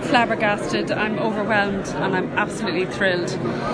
flabbergasted, I'm overwhelmed, and I'm absolutely thrilled.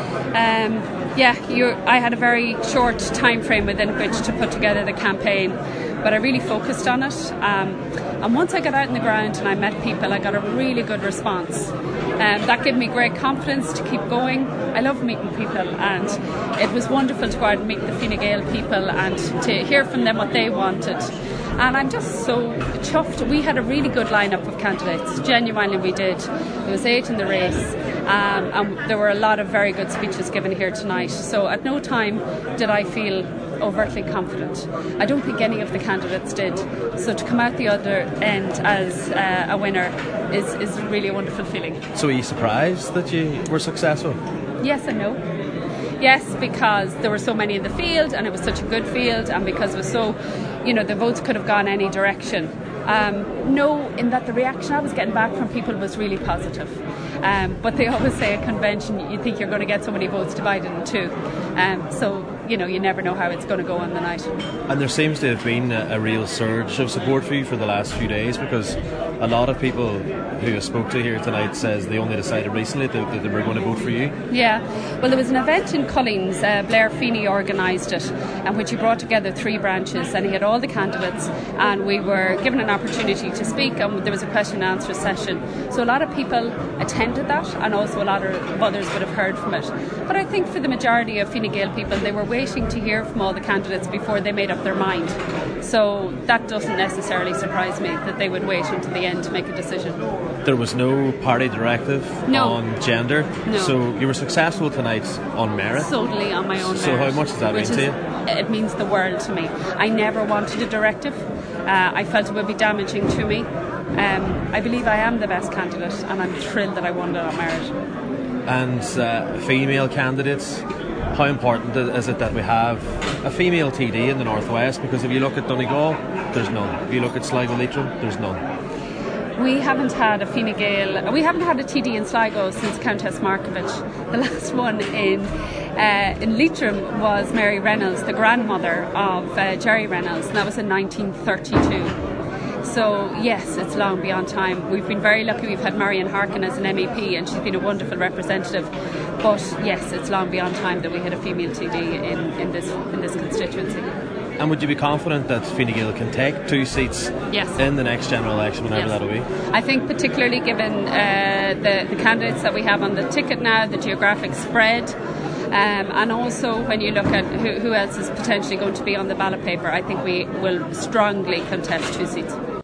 I had a very short time frame within which to put together the campaign, but I really focused on it. And once I got out in the ground and I met people, I got a really good response. That gave me great confidence to keep going. I love meeting people, and it was wonderful to go out and meet the Fine Gael people and to hear from them what they wanted. And I'm just so chuffed. We had a really good lineup of candidates. Genuinely, we did. There was 8 in the race, and there were a lot of very good speeches given here tonight. So at no time did I feel overtly confident. I don't think any of the candidates did. So to come out the other end as a winner is really a wonderful feeling. So are you surprised that you were successful? Yes and no. Yes, because there were so many in the field and it was such a good field, and because it was so, the votes could have gone any direction. No, in that the reaction I was getting back from people was really positive. But they always say at convention you think you're going to get so many votes divided in two. So you never know how it's going to go on the night. And there seems to have been a real surge of support for you for the last few days, because a lot of people who I spoke to here tonight says they only decided recently that they were going to vote for you. Yeah, well, there was an event in Collins, Blair Feeney organised it, and which he brought together 3 branches, and he had all the candidates, and we were given an opportunity to speak, and there was a question and answer session. So a lot of people attended that, and also a lot of others would have heard from it. But I think for the majority of Fine Gael people, they were waiting to hear from all the candidates before they made up their mind. So that doesn't necessarily surprise me that they would wait until the end to make a decision. There was no party directive on gender. No. So you were successful tonight on merit. Solely on my own merit. So how much does that mean to you? It means the world to me. I never wanted a directive. I felt it would be damaging to me. I believe I am the best candidate, and I'm thrilled that I won it on merit. And female candidates, how important is it that we have a female TD in the Northwest? Because if you look at Donegal, there's none. If you look at Sligo-Leitrim, there's none. We haven't had a Fine Gael. We haven't had a TD in Sligo since Countess Markievicz. The last one in Leitrim was Mary Reynolds, the grandmother of Jerry Reynolds, and that was in 1932. So yes, it's long beyond time. We've been very lucky. We've had Marian Harkin as an MEP, and she's been a wonderful representative. But yes, it's long beyond time that we had a female TD in this constituency. And would you be confident that Fine Gael can take 2 seats in the next general election, whenever that'll be? I think particularly given the candidates that we have on the ticket now, the geographic spread, and also when you look at who else is potentially going to be on the ballot paper, I think we will strongly contest 2 seats.